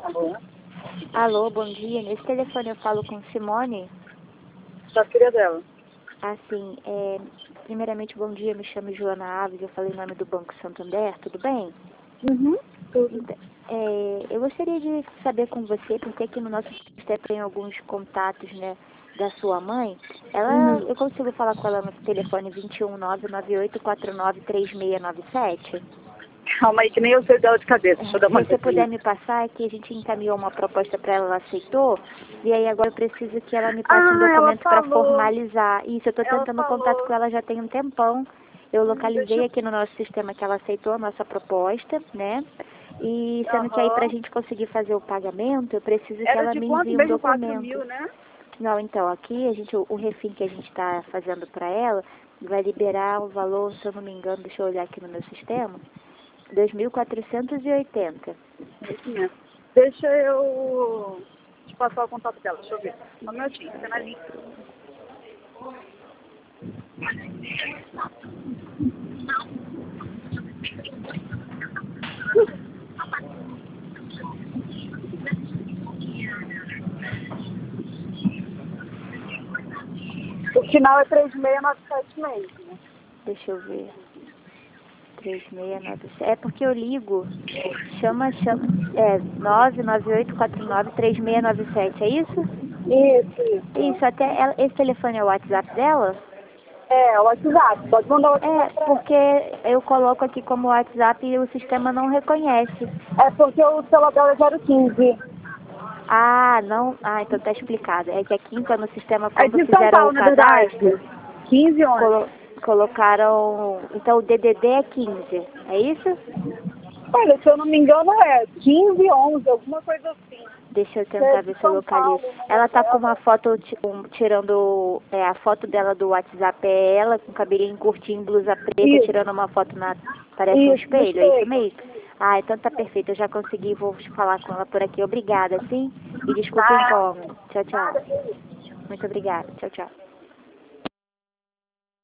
Alô? Alô, bom dia. Nesse telefone eu falo com Simone. Sou a filha dela. Assim, primeiramente, bom dia. Me chamo Joana Alves. Eu falei em nome do Banco Santander. Tudo bem? Uhum. Tudo. Então, eu gostaria de saber com você, porque aqui no nosso sistema tem alguns contatos, né, da sua mãe. Uhum. Eu consigo falar com ela no telefone 21998493697? Calma aí, que nem eu sei dela de cabeça. Deixa eu dar Se uma você puder olhadinha. me passar, é que a gente encaminhou uma proposta para ela, ela aceitou, e aí agora eu preciso que ela me passe um Ah, ela documento para falou. formalizar. Isso, eu estou Ela tentando contato falou. com ela já tem um tempão. Eu Deixa localizei eu... aqui no nosso sistema que ela aceitou a nossa proposta, né? E sendo que aí para a Aham. gente conseguir fazer o pagamento, eu preciso que Era ela de me quanto envie um mesmo? 4 documento. mil, né? Não, então, aqui o refim que a gente está fazendo para ela vai liberar o valor, se eu não me engano, deixa eu olhar aqui no meu sistema, 2.480. É isso mesmo. Deixa eu te passar o contato dela. Deixa eu ver. Só um minutinho. Fica na linha. O final é 36976, né? Deixa eu ver. 3697. É porque eu ligo. Chama. 998493697. É isso? Isso. Isso, até esse telefone é o WhatsApp dela? É, o WhatsApp. Pode mandar o É, WhatsApp pra ela. porque eu coloco aqui como WhatsApp e o sistema não reconhece. É porque o celular dela é 015. Ah, não. Ah, então tá explicado. É que aqui então no sistema, É quando de São fizeram o Paulo, na verdade. cadastro, 1511. colocaram. Então o DDD é 15. É isso? Olha, se eu não me engano é 1511, alguma coisa assim. Deixa eu É tentar de ver se eu São localizo. Paulo, o número Ela tá com dela. uma foto tirando a foto dela do WhatsApp é ela com cabelinho curtinho, blusa preta, Isso, tirando uma foto parece um isso, no espelho, é isso espelho. mesmo? Ah, então tá perfeito, eu já consegui, vou falar com ela por aqui. Obrigada, sim? E desculpa o Nada, incômodo. Tchau, tchau. nada. Muito obrigada. Tchau, tchau.